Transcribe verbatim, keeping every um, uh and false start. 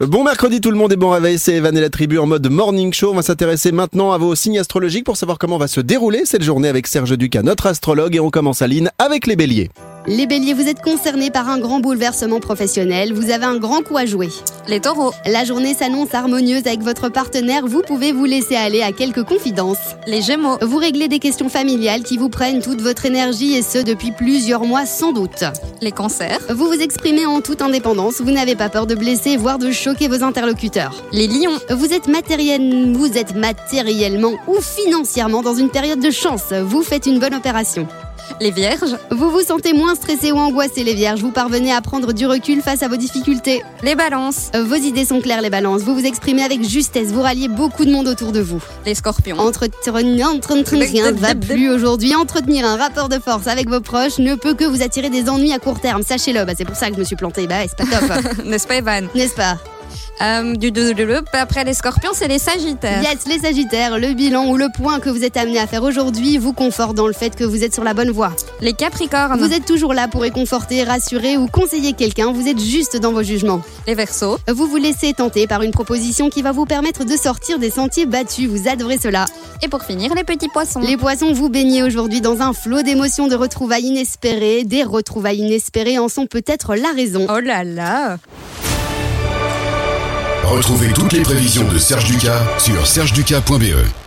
Bon mercredi tout le monde et bon réveil, c'est Evan et la tribu en mode morning show. On va s'intéresser maintenant à vos signes astrologiques pour savoir comment va se dérouler cette journée avec Serge Ducas, notre astrologue, et on commence à Line avec les béliers. Les béliers, vous êtes concernés par un grand bouleversement professionnel, vous avez un grand coup à jouer. Les taureaux. La journée s'annonce harmonieuse avec votre partenaire, vous pouvez vous laisser aller à quelques confidences. Les gémeaux. Vous réglez des questions familiales qui vous prennent toute votre énergie et ce depuis plusieurs mois sans doute. Les cancers. Vous vous exprimez en toute indépendance, vous n'avez pas peur de blesser voire de choquer vos interlocuteurs. Les lions. Vous êtes, matériel... vous êtes matériellement ou financièrement dans une période de chance, vous faites une bonne opération. Les vierges. Vous vous sentez moins stressé ou angoissé les vierges, vous parvenez à prendre du recul face à vos difficultés. Les balances. Vos idées sont claires les balances, vous vous exprimez avec justesse, vous ralliez beaucoup de monde autour de vous. Les scorpions. Entretenir, rien ne va plus aujourd'hui, entretenir un rapport de force avec vos proches ne peut que vous attirer des ennuis à court terme, sachez-le, bah, c'est pour ça que je me suis plantée, bah c'est pas top. N'est-ce pas Evan? N'est-ce pas? Euh, du, du, du, du, après les scorpions, c'est les sagittaires. Yes, les sagittaires, le bilan ou le point que vous êtes amené à faire aujourd'hui vous conforte dans le fait que vous êtes sur la bonne voie. Les capricornes. Vous êtes toujours là pour réconforter, rassurer ou conseiller quelqu'un, vous êtes juste dans vos jugements. Les verseaux. Vous vous laissez tenter par une proposition qui va vous permettre de sortir des sentiers battus, vous adorez cela. Et pour finir, les petits poissons. Les poissons, vous baignez aujourd'hui dans un flot d'émotions, de retrouvailles inespérées. Des retrouvailles inespérées en sont peut-être la raison. Oh là là. Retrouvez toutes les prévisions de Serge Ducas sur serge ducas point b e.